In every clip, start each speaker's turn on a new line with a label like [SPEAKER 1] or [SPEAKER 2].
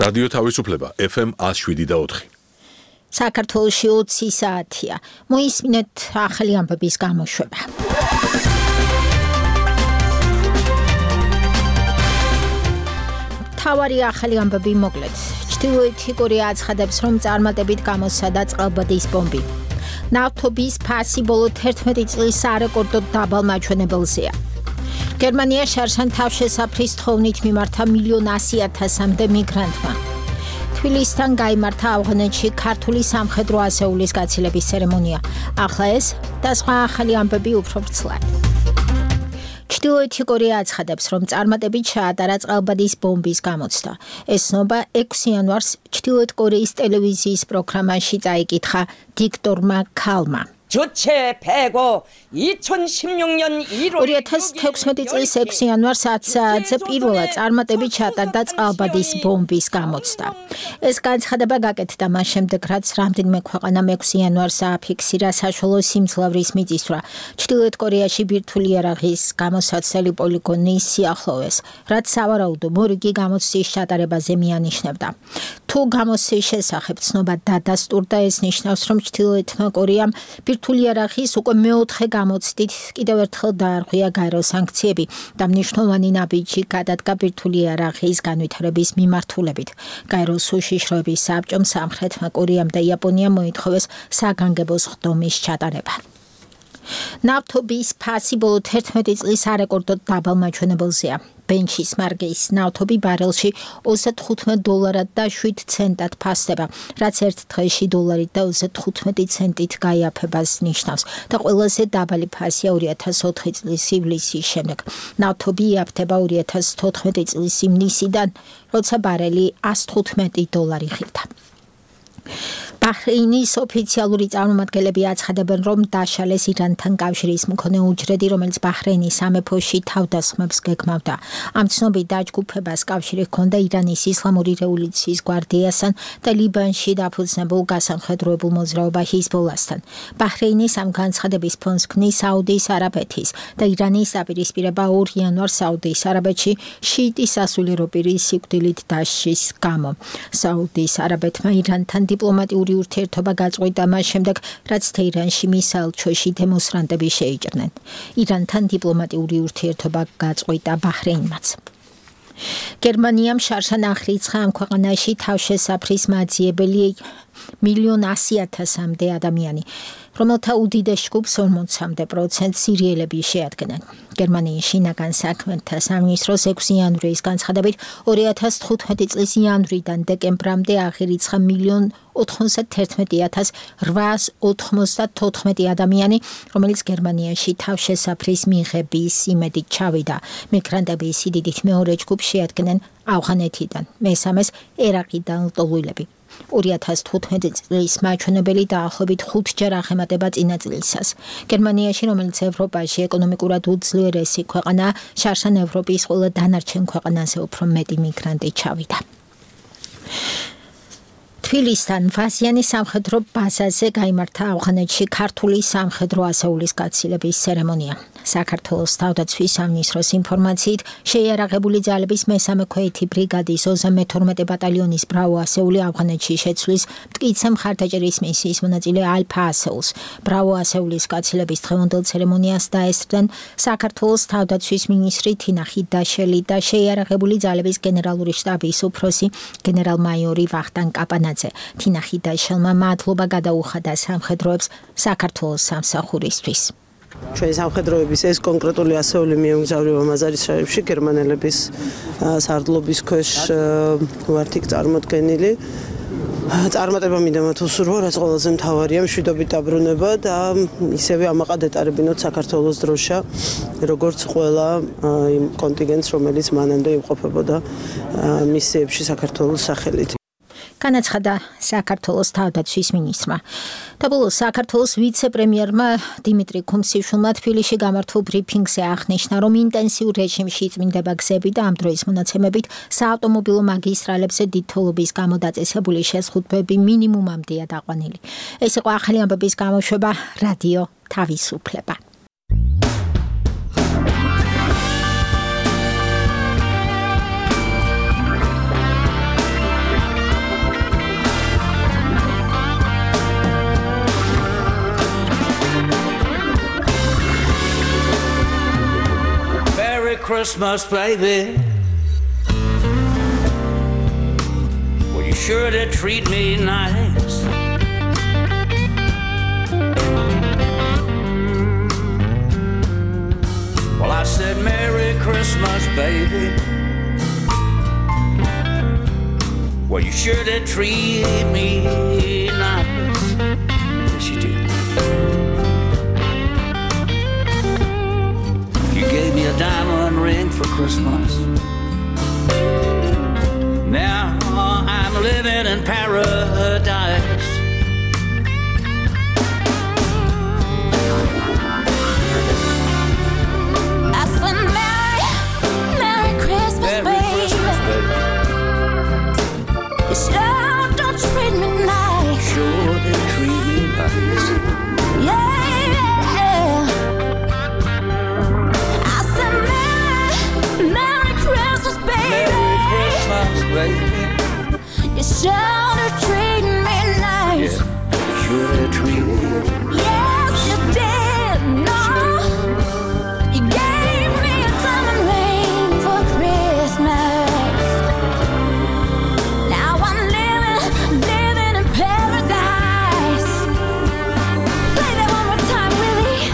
[SPEAKER 1] რადიო თავისუფლება FM 107.4.
[SPEAKER 2] საქართველოში 20 საათია. მოისმინეთ ახალი ამბების გამოშვება. თავარი ახალი ამბები მოკლედ. ჩრდილოეთი კორეა აცხადებს, რომ წარმატებით გამოსცადა წყალბადის ბომბი. ნავთობის ფასი ბოლო 11 წლის სარეკორდო დაბალ მაჩვენებელზეა. გერმანია შარშან თავშესაფრის თხოვნით მიმართა 1,100,000-მდე მიგრანტმა. თბილისთან გაიმართა ავღანეთში ქართული სამხედრო ასეულის გაცილების ცერემონია. ახლა ეს და სხვა ახალი ამბები უფრო ვრცლად. ჩრდილოეთი კორეა აცხადებს, რომ წარმატებით ჩაატარა წყალბადის ბომბის გამოცდა. ეს ცნობა 6 იანვარს ჩრდილოეთ კორეის ტელევიზიის პროგრამაში წაიკითხა დიქტორმა ქალმა.
[SPEAKER 3] 주체 패고 2016년 1월
[SPEAKER 2] 2016 წლის 6 იანვარს 10 საათზე პირველად წარმატებით ჩატარდა წყალბადის ბომბის გამოცდა. ეს განცხადება გაკეთდა მას შემდეგ, რაც რამდენიმე ქვეყანამ 6 იანვარს აფიქსირა საშუალო სიმძლავრის მიწისძვრა ჩრდილოეთ კორეაში ბირთვული იარაღის გამოსაცდელი პოლიგონის სიახლოვეს, რაც სავარაუდო მორიგი გამოცდის ჩატარებაზე მიანიშნებდა. თუ გამოცდის შესახებ ცნობა დადასტურდა, ეს ნიშნავს, რომ ჩრდილოეთმა კორეამ ბირთვული იარაღის უკვე მეოთხე გამოცდით კიდევ ერთხელ დაარღვია გაერო სანქციები და მნიშვნელოვანი ნაბიჯი გადადგა ბირთვული იარაღის განვითარების მიმართულებით. გაეროს უშიშროების საბჭომ სამხრეთმა კორეამ და იაპონიამ მოითხოვეს საგანგებო სხდომის ჩატარება. ნავთობის ფასი ბოლო 11 წლის სარეკორდო დაბალ მაჩვენებელზეა. ბენჩმარკის ნავთობი ბარელში $35 და 7 ცენტად ფასდება, რაც ერთ დღეში $1 და 35 ცენტით გაიაფებას ნიშნავს და ყველაზე დაბალი ფასია 2004 წლის ივლისის შემდეგ. ნავთობი იაფთება 2014 წლის ივნისიდან, როცა ბარელი $115 ღირდა. ბაჰრეინის ოფიციალური წარმომადგენლები აცხადებენ, რომ დაშალეს ირანთან კავშირის მქონე უჯრედი, რომელიც ბაჰრეინის სამეფოში თავდასხმებს გეგმავდა. ამ ცნობით დაჯგუფებას კავშირი ჰქონდა ირანის ისლამური რევოლუციის გვარდიასთან და ლიბანში დაფუძნებულ გასამხედროებულ მოძრაობა ჰიზბოლასთან. ბაჰრეინის ამ განცხადების ფონს ქმნის საუდის არაბეთის და ირანის დაპირისპირება 2 იანვარს საუდის არაბეთში შიიტის სასულიერო პირის სიკვდილით დასჯის გამო. საუდის არაბეთმა ირანთან დიპლომატიური ურთიერთობა გაწყვიტა მას შემდეგ, რაც თეირანში მის საელჩოში დემონსტრანტები შეიჭრნენ. ირანთან დიპლომატიური ურთიერთობა გაწყვიტა ბაჰრეინმაც. გერმანიამ შარშან აღრიცხა ამ ქვეყანაში თავშესაფრის მაძიებელი 1,100,000-მდე ადამიანი, რომელთა უდიდეს ჯგუფს 40% სირიელები შეადგენენ. გერმანიის შინაგან საქმეთა სამინისტროს 6 იანვრის განცხადებით 2015 წლის იანვრიდან დეკემბრამდე აღირიცხა 1,91,894 ადამიანი, რომელიც გერმანიაში თავშესაფრის მიღების იმედით ჩავიდა. მიგრანტების სიდიდით მეორე ჯგუფს შეადგენენ ავღანეთიდან, მესამეს ერაყიდან ლტოლვილები. 2015 წლის მაჩვენებელი დაახლოებით 5-ჯერ აღემატება წინა წლისას. გერმანიაში, რომელიც ევროპაში ეკონომიკურად უძლიერესი ქვეყანაა, შარშან ევროპის ყველა დანარჩენ ქვეყანაზე უფრო მეტი მიგრანტი ჩავიდა. თბილისთან ვაზიანის სამხედრო ბაზაზე გაიმართა ავღანეთში ქართული სამხედრო ასეულის გაცილების ცერემონია. საქართველოს თავდაცვის სამინისტროს ინფორმაციით, შეიარაღებული ძალების მესამე ქვეითი ბრიგადის 32 ბატალიონის ბრავო ასეული ავღანეთში შეცვლის მტკიცე მხარდაჭერის მისიის მონაწილე ალფა ასეულს. ბრავო ასეულის გაცილების დღევანდელ ცერემონიას დაესწრნენ საქართველოს თავდაცვის მინისტრი თინა ხიდაშელი და შეიარაღებული ძალების გენერალური შტაბის უფროსი გენერალ-მაიორი ვახტანგ კაპანაძე. თინა ხიდაშელმა მადლობა გადაუხადა სამხედროებს საქართველოს სამსახურისთვის.
[SPEAKER 4] ჩვენი სამხედროების ეს კონკრეტული ასეული მიემგზავრება მაზარისშაებში გერმანელების სარდლობის ქვეშ ვართ იქ წარმოდგენილი. წარმატება მინდა მათ უსურვო, რაც ყველაზე მთავარია, მშვიდობით დაბრუნება და ისევე ამაყად ეტარებინოთ საქართველოს დროშა, როგორც ყველა იმ კონტინგენტს, რომელიც მანამდე იმყოფებოდა მისიებში საქართველოს სახელით.
[SPEAKER 2] განაცხადა საქართველოს თავდაცვის მინისტრმა. და ბოლოს საქართველოს ვიცე-პრემიერმა დიმიტრი ქუმსიშვილმა თბილისში გამართულ ბრიფინგზე აღნიშნა, რომ ინტენსიურ რეჟიმში იწმინდება გზები და ამ დროის მონაცემებით საავტომობილო მაგისტრალებზე დიდ თოვლობის გამო დაწესებული შეზღუდვები მინიმუმამდეა დაყვანილი. ეს იყო ახალი ამბების გამოშვება რადიო თავისუფლება.
[SPEAKER 5] Christmas, baby. Well, you sure did treat me nice. Well, I said, Merry Christmas, baby. Well, you sure did treat me nice. Yes, you did. You gave me a diamond ring for Christmas. Now I'm living in paradise.
[SPEAKER 6] I said, Merry Christmas, baby. You sure don't treat me nice.
[SPEAKER 5] Sure they treat me nice.
[SPEAKER 6] Yeah. I said, Merry Christmas, baby.
[SPEAKER 5] Merry Christmas, baby.
[SPEAKER 6] You sure don't treat me nice.
[SPEAKER 5] Yeah, sure they treat me.
[SPEAKER 6] Yes, you did. No, you gave me a diamond ring for Christmas. Now I'm living in paradise. Play that one more time, Willie.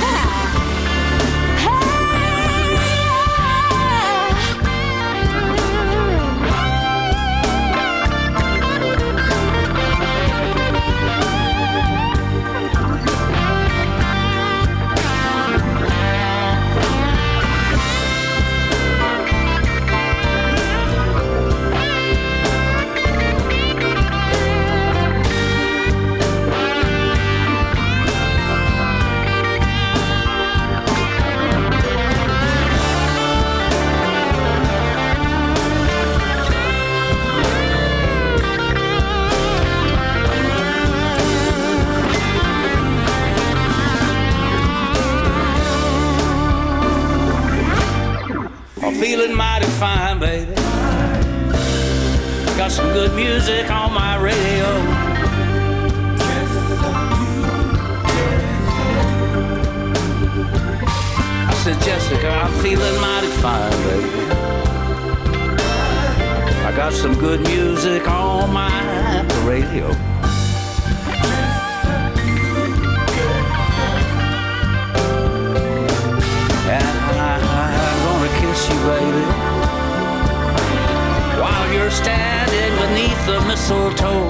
[SPEAKER 5] I'm feeling mighty fine, baby. Got some good music on my radio. I said, Jessica, I'm feeling mighty fine, baby. I got some good music on my radio. And I'm gonna kiss you, baby, while you're standing beneath the mistletoe.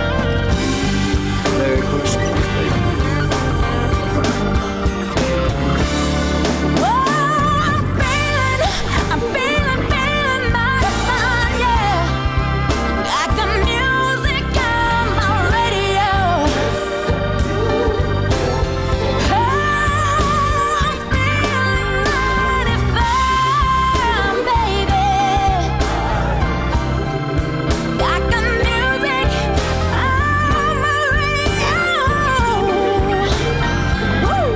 [SPEAKER 5] Merry Christmas, baby.
[SPEAKER 6] I'm feeling mighty fine, yeah. Got the music on my radio. I'm feeling mighty fine, baby. Got the music on my radio. Woo!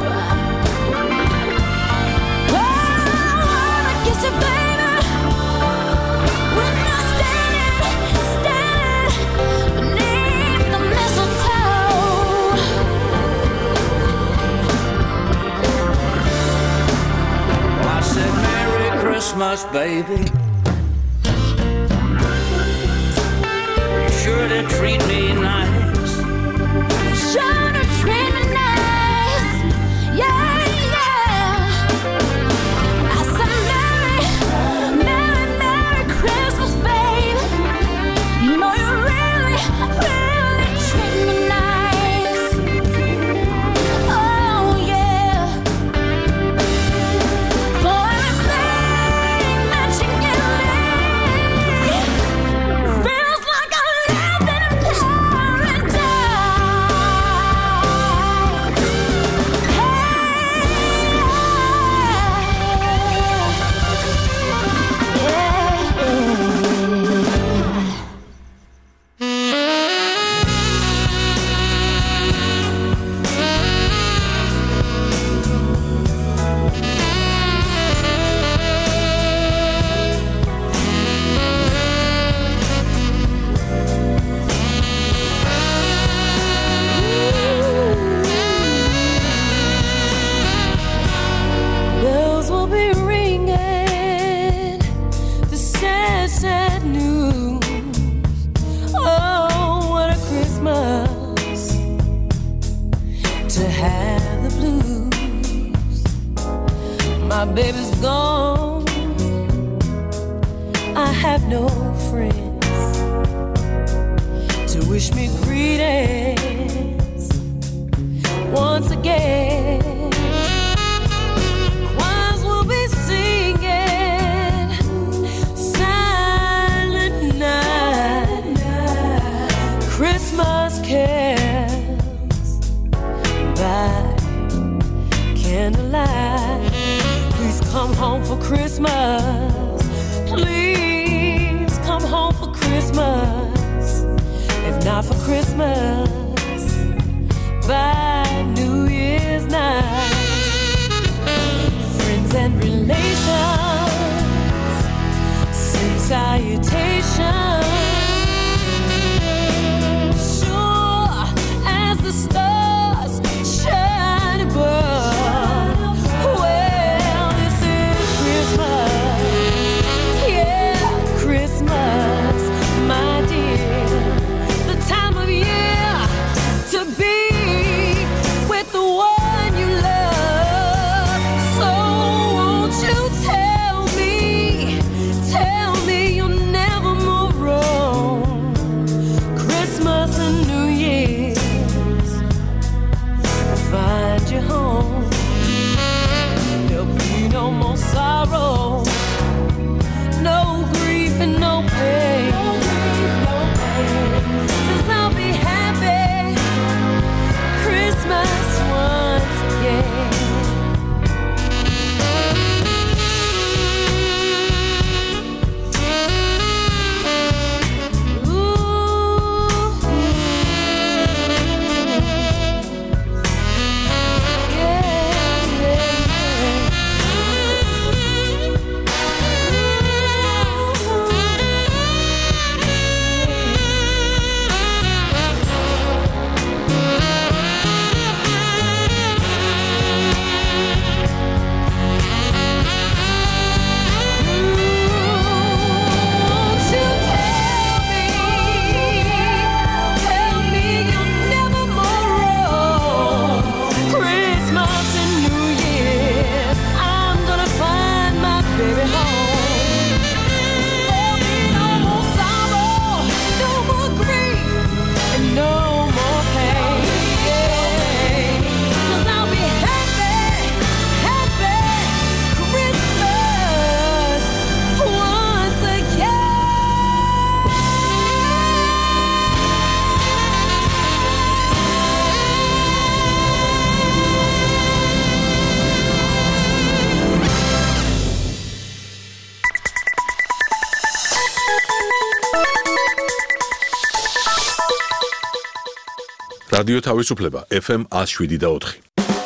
[SPEAKER 6] Well, I wanna kiss you, baby, when you're standing beneath the mistletoe.
[SPEAKER 5] Well, I said, Merry Christmas, baby. You sure did treat me nice.
[SPEAKER 6] Sure to treat me nice. Yeah, yeah. I said, Merry Christmas, baby. You know you really treat me nice. Oh, yeah. For everything that you give me feels like I'm living in paradise.
[SPEAKER 7] my baby's gone, I have no friends to wish me greetings once again. Choirs will be singing Silent Night, Christmas carols by candlelight. Please come home for Christmas. Please come home for Christmas. If not for Christmas, by New Year's night. Friends and relations send salutations. Sure as the stars shine above. Well, this is Christmas. Yeah, Christmas, my dear. The time of year to be with the one you love. So won't you tell me you'll never move wrong. Christmas and New Year's find you home. There'll be no more sorrow, no grief and no pain. 'Cause I'll be happy Christmas once again. Tell me you'll never more wrong. Christmas and New Year's, I'm gonna find my baby home. There'll be no more sorrow, no more grief, and no more pain. 'Cause I'll be happy Christmas once again.
[SPEAKER 1] რადიო თავისუფლება FM 107.4.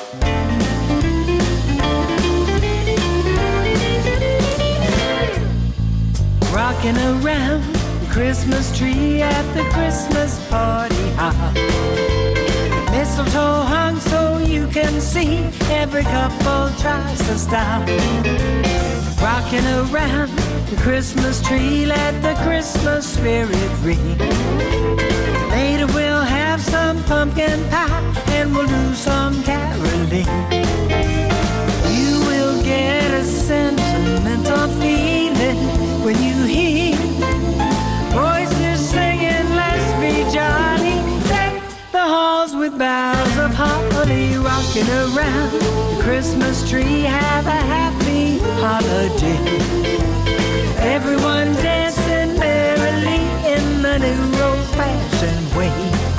[SPEAKER 8] Rocking around the Christmas tree at the Christmas party hop. Mistletoe hung so you can see every couple tries to stop. Rocking around the Christmas tree, let the Christmas spirit ring. Later we'll have some pumpkin pie and we'll do some caroling. You will get a sentimental feeling when you hear voices singing, let's be jolly. Deck the halls with boughs of holly. Rocking around the Christmas tree, have a happy holiday. Everyone dancing merrily in the new old-fashioned way.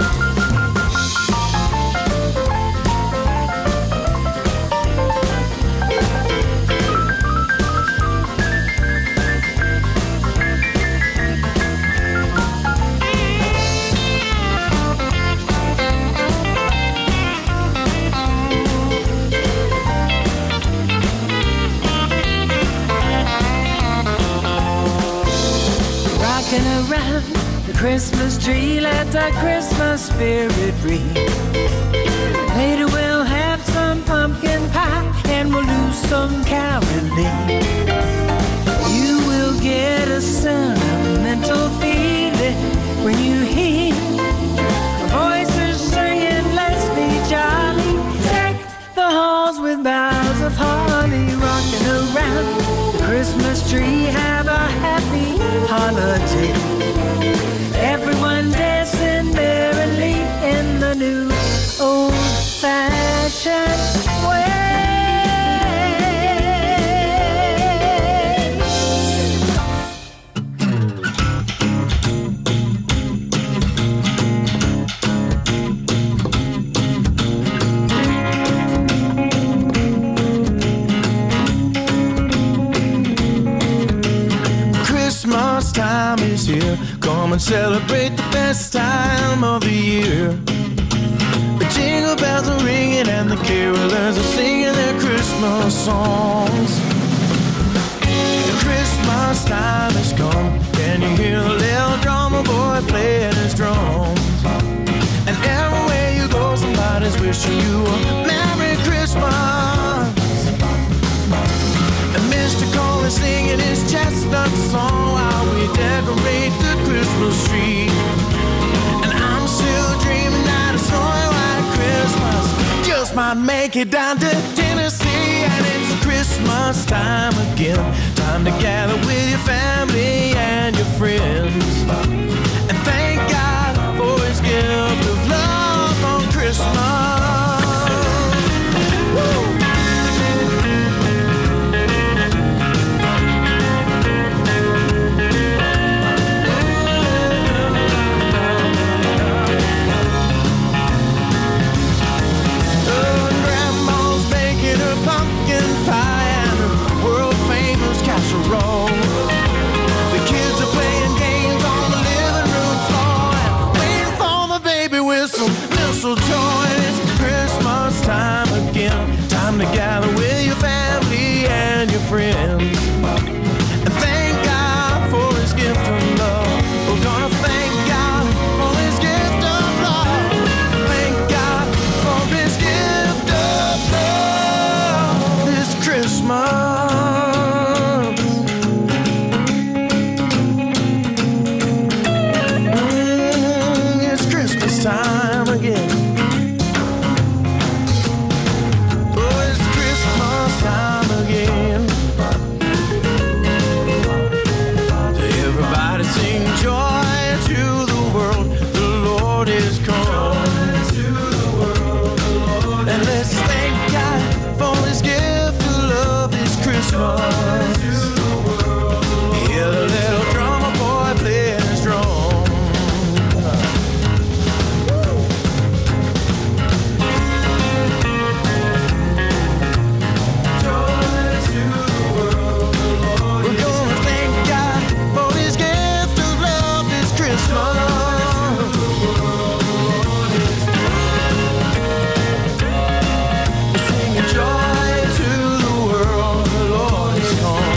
[SPEAKER 8] Rocking around the Christmas tree, let the Christmas spirit ring. Later we'll have some pumpkin pie and we'll do some caroling. You will get a sentimental feeling when you hear voices singing, let's be jolly. Deck the halls with boughs of holly. Rocking tree. Have a happy holiday. Everyone dancing merrily in the new old-fashioned way.
[SPEAKER 9] Christmas time is here. Come and celebrate the best time of the year. The jingle bells are ringing and the carolers are singing their Christmas songs. The Christmas time has come. Can you hear the little drummer boy playing his drums? And everywhere you go, somebody's wishing you a Merry Christmas. And Mr. Cole is singing his chestnut song while we decorate the Christmas tree. And I'm still dreaming that a snowy white Christmas just might make it down to Tennessee. And it's Christmas time again, time to gather with your family and your friends. And thank God for his gift of love on Christmas. Woo! Pumpkin pie and a world-famous casserole. The kids are playing games on the living room floor and waiting for the baby with some mistletoe. And it's Christmas time again, time to gather with your family and your friends. And thank God for his gift of love. We're gonna thank God for his gift of love. Thank God for his gift of love. Christmas. It's Christmas time again. Oh, it's Christmas time again. Everybody sing joy to the world. The Lord is come. And let's thank God for his gift of love this Christmas. Hear the little drummer boy playing his drum. We're gonna thank God for his gift of love this Christmas. Singing joy to the world, the Lord is come.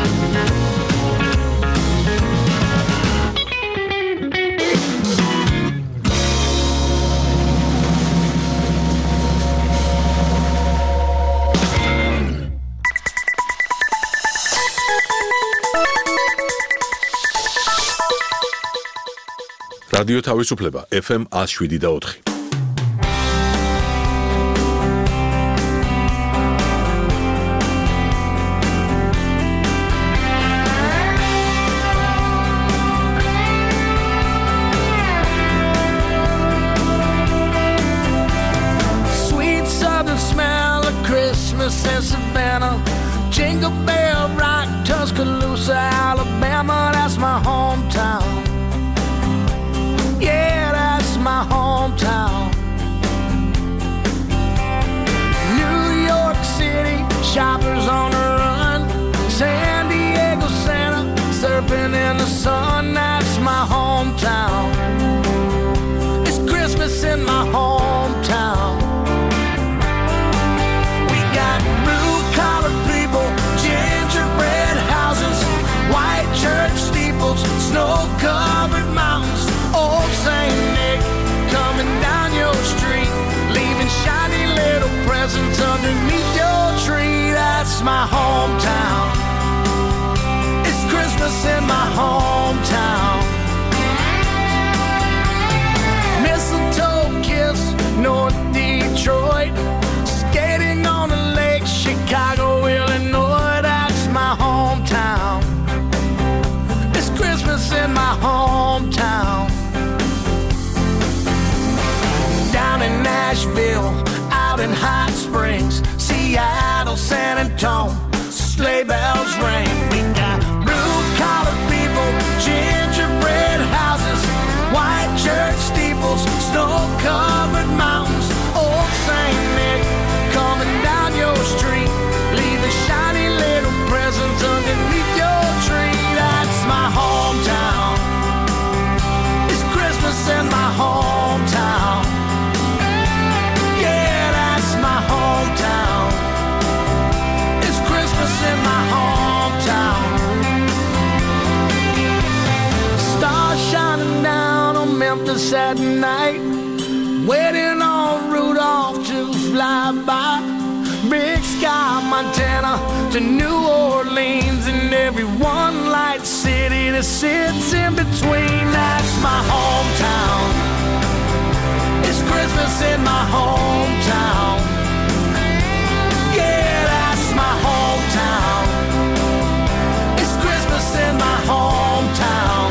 [SPEAKER 1] რადიო თავისუფლება FM 107.4.
[SPEAKER 8] Sweet southern smell of Christmas in Savannah. Jingle Bell Rock, Tuscaloosa, Alabama. That's my hometown. Yeah, that's my hometown. New York City, shoppers on the run. San Diego, Santa, surfing in the sun. That's my hometown. It's Christmas in my hometown. We got blue-collar people, gingerbread houses, white church steeples, snow-covered mountains. Old Saint Nick coming down your
[SPEAKER 9] tone, sleigh bells ring. We got blue-collar people, gingerbread houses, white church steeples, snow-covered mountains, old St. Nick coming down your street, leaving shiny little presents underneath your tree. That's my hometown. It's Christmas in my hometown. Yeah, that's my hometown. It's Christmas in my hometown. Stars shining down on Memphis at night, waiting on Rudolph to fly by. Big Sky, Montana to New Orleans, and every one light city that sits in between. That's my hometown. It's Christmas in my hometown. Yeah, that's my hometown. It's Christmas in my hometown.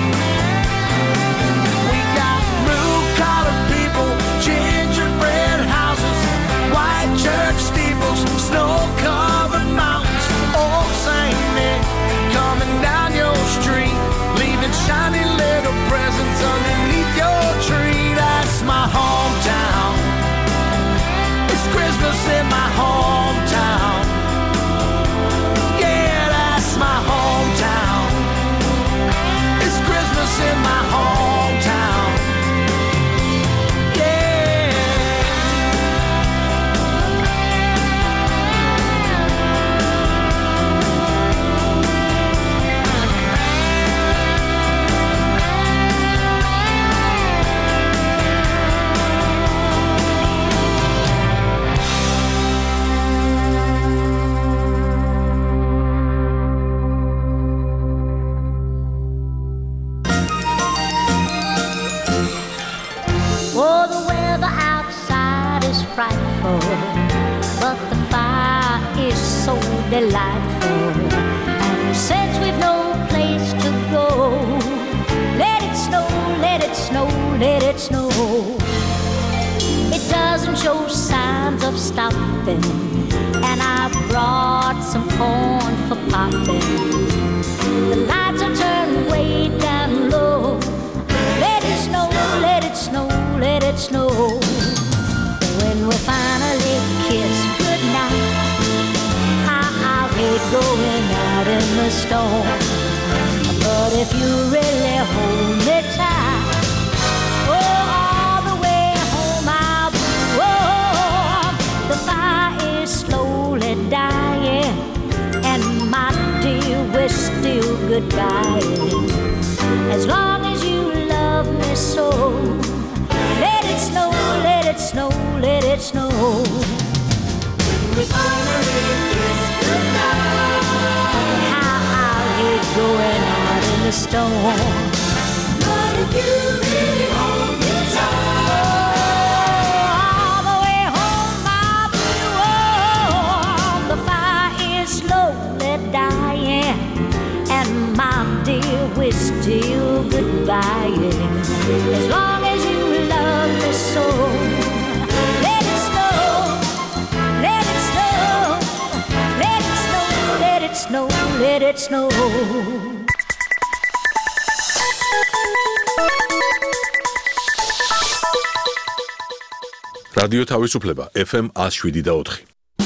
[SPEAKER 9] We got blue-collar people, gingerbread houses, white church steeples, snow-covered mountains, old St. Nick coming down your street, leaving shiny little presents underneath your tree. That's my hometown. It's Christmas in my hometown. Yeah, that's my hometown. It's Christmas in my hometown.
[SPEAKER 6] Oh, the weather outside is frightful, but the fire is so delightful. And since we've no place to go, let it snow, let it snow, let it snow. It doesn't show signs of stopping, and I brought some corn for popping. The lights are turned way down low. Let it snow, let it snow, let it snow. When we finally kiss goodnight, I'll hate going out in the storm. But if you really hold me tight, oh, all the way home I'll be warm. The fire is slowly dying, and my dear, we're still goodbye. As long as you love me so, let it snow, let it snow, let it snow. We finally kiss goodnight. How I'll hate going out in the storm. But if you really hold me tight, oh, all the way home I'll be warm. The fire is slowly dying, and my dear, we're still goodbye. As long as you love me so, let it snow, let it snow, let it snow, let it snow, let it snow.
[SPEAKER 1] რადიო თავისუფლება FM 107.4.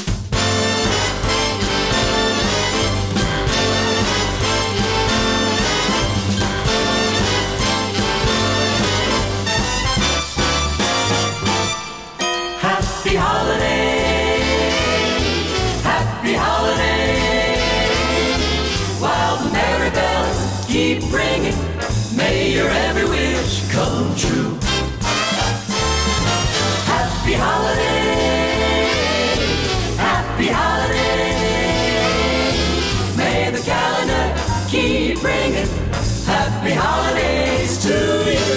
[SPEAKER 5] Happy holiday, happy holiday. While the merry bells keep ringing, may your every wish come true. Happy holiday, happy holiday. May the calendar keep ringing, happy holidays to you.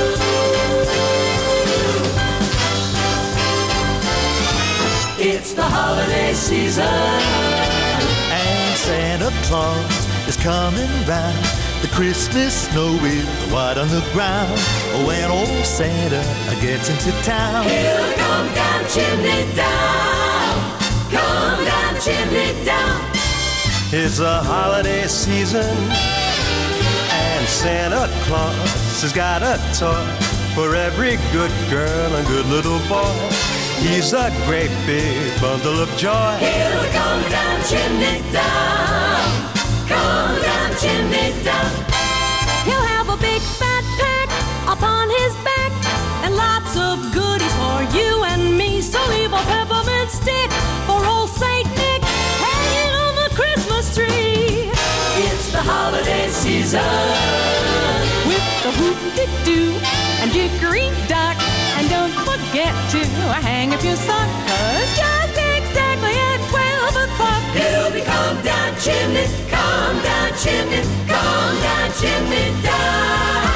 [SPEAKER 5] It's the holiday season,
[SPEAKER 10] and Santa Claus is coming round. The Christmas snow is white on the ground. When old Santa gets into town,
[SPEAKER 5] he'll come down chimney down, come down
[SPEAKER 7] chimney down.
[SPEAKER 10] It's a holiday season, and Santa Claus has got a toy for every good girl and good little boy. He's a great big bundle of joy.
[SPEAKER 7] He'll come down chimney down. Come down chimney down. He'll have a big fat pack upon his back and lots of goodies for you and me. So leave a peppermint stick for old Saint Nick hanging on the Christmas tree. It's the holiday season with the whoop-de-doo and dickory-dock. And don't forget to hang up your sock, 'cause just exactly at 12 o'clock he'll be come down chimney, come down chimney, come down chimney down.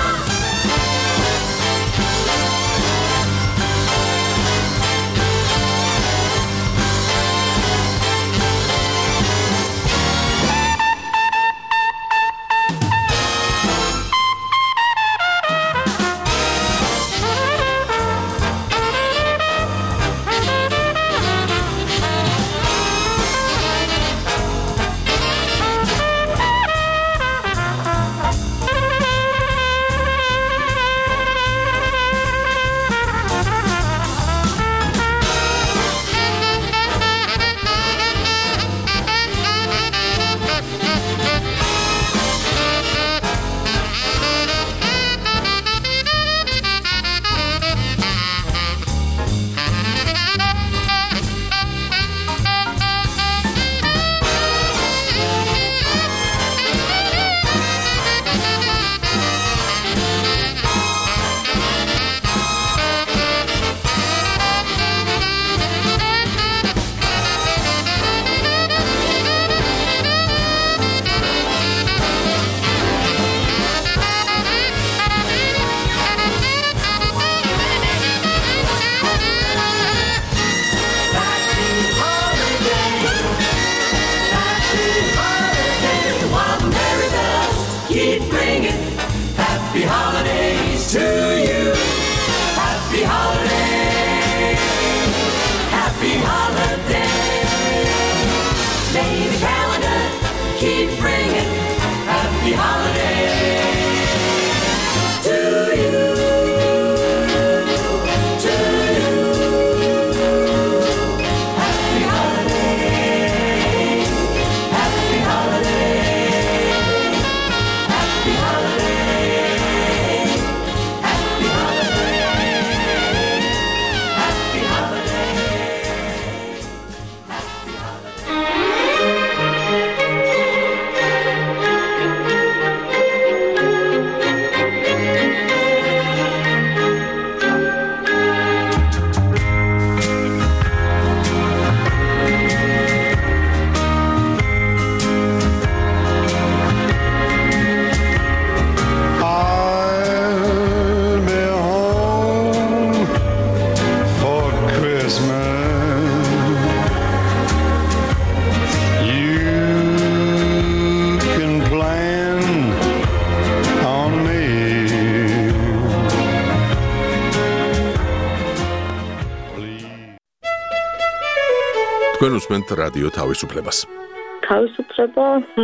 [SPEAKER 1] თქვენ უსმენთ რადიო თავისუფლებას.
[SPEAKER 11] თავისუფლება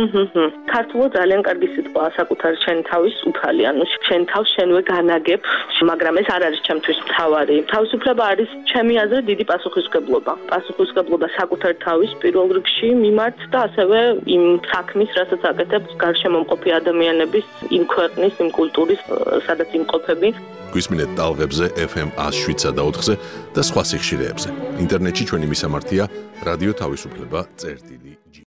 [SPEAKER 11] ქართულად ძალიან კარგი სიტყვაა საკუთარი შენი თავის უფალი, ანუ შენ თავს შენვე განაგებ, მაგრამ ეს არ არის ჩემთვის მთავარი. თავისუფლება არის ჩემი აზრით დიდი პასუხისმგებლობა. პასუხისმგებლობა საკუთარი თავის პირველ რიგში მიმართ და ასევე იმ საქმის, რასაც აკეთებს გარშემო მყოფი ადამიანების, იმ ქვეყნის, იმ კულტურის, სადაც იმყოფები.
[SPEAKER 1] გვისმინეთ ტალღებზე FM 107.4-ზე და სხვა სიხშირეებზე. ინტერნეტში ჩვენი მისამართია რადიო თავისუფლება წერტილი.